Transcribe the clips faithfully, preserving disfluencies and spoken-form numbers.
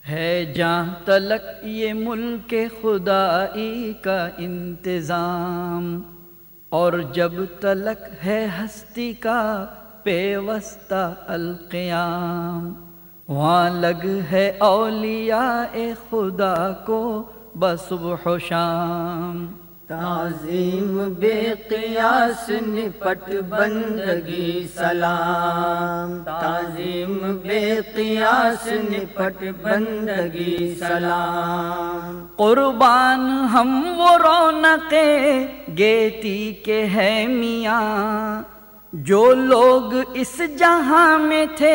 ہے جہاں تلک یہ ملک خدائی کا انتظام، اور جب تلک ہے ہستی کا پیوستہ القیام، وہاں لگ ہے اولیاء خدا کو بصبح و شام۔ تعظیم بے قیاس نپٹ بندگی سلام، تعظیم بے قیاس نپٹ بندگی سلام۔ قربان ہم وہ رونق گیتی کے ہے میاں، جو لوگ اس جہاں میں تھے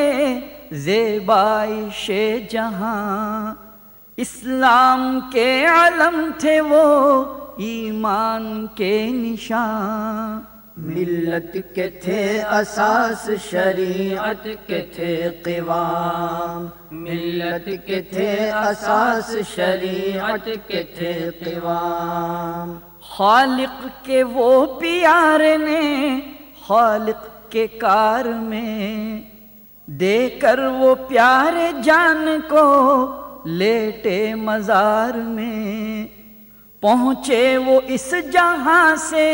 زیبائش جہاں، اسلام کے علم تھے وہ ایمان کے نشان، ملت کے تھے اساس شریعت کے تھے قوام، ملت کے تھے اساس شریعت کے تھے قوام۔ خالق کے وہ پیارے نے خالق کے کار میں، دے کر وہ پیارے جان کو لیٹے مزار میں، پہنچے وہ اس جہاں سے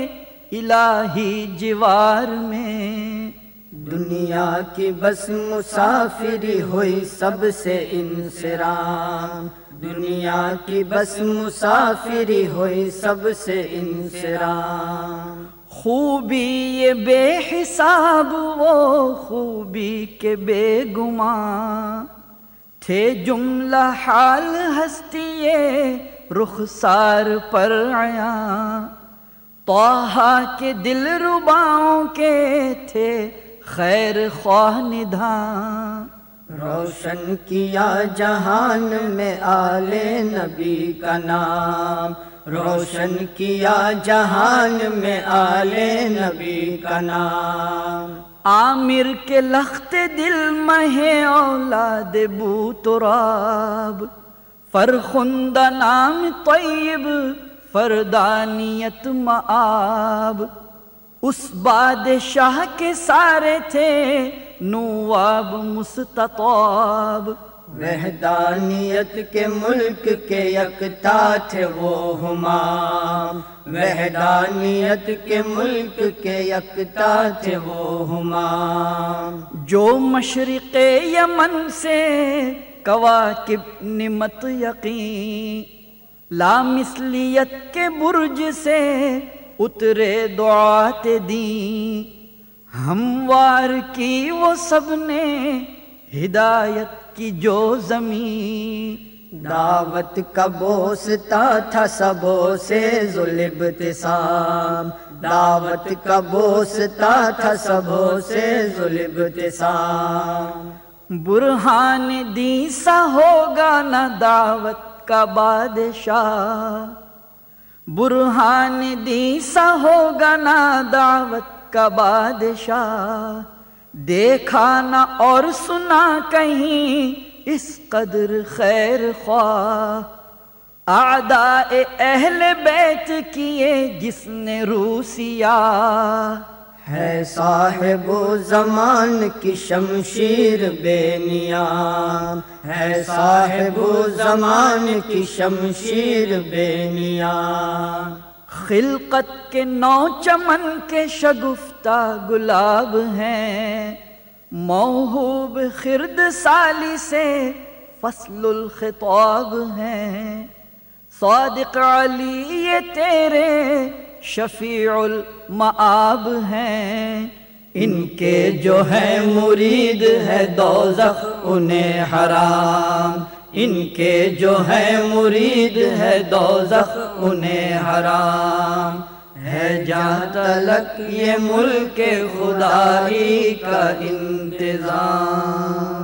الہی جوار میں، دنیا کی بس مسافری ہوئی سب سے انصرام، دنیا کی بس مسافری ہوئی سب سے انصرام۔ خوبی یہ بے حساب وہ خوبی کے بے گماں، تھے جملہ حال ہستی یہ رخسار پر عیاں، طٰہٰ کے دل رباؤں کے تھے خیر خواہ نداں، روشن کیا جہان میں آل نبی کا نام، روشن کیا جہان میں آل نبی کا نام۔ عامر کے لخت دل مہ اولاد بو تراب، فرخندہ نام طیب فردانیت مآب، اس بادشاہ کے سارے تھے نواب مستطاب، وحدانیت کے ملک کے یکتا تھے وہ ہمام، وحدانیت کے ملک کے یکتا تھے وہ ہمام۔ جو مشرق یمن سے کواکب نمت یقین، لامثلیت کے برج سے اترے دعات دین، ہموار کی وہ سب نے ہدایت کی جو زمین، دعوت کا بوستا تھا سبوں سے ذوالب ابتسام، دعوت کا بوستا تھا سبوں سے ذوالب ابتسام۔ برہان دی سا ہوگا نہ دعوت کا بادشاہ، برہان دی سا ہوگا نہ دعوت کا بادشاہ، دیکھا نہ اور سنا کہیں اس قدر خیر خواہ، اعداء اہل بیت کیے جس نے روسیا، ہے صاحب و زمان کی شمشیر بے نیام، ہے صاحب و زمان کی شمشیر بے نیام۔ خلقت کے نو چمن کے شگفتہ گلاب ہیں، موہوب خرد سالی سے فصل الخطاب ہیں، صادق علی یہ تیرے شفیع المآب ہیں، ان کے جو ہے مرید ہے دوزخ انہیں حرام، ان کے جو ہے مرید ہے دوزخ انہیں حرام، ہے جہاں تلک یہ ملک خدائی کا انتظام۔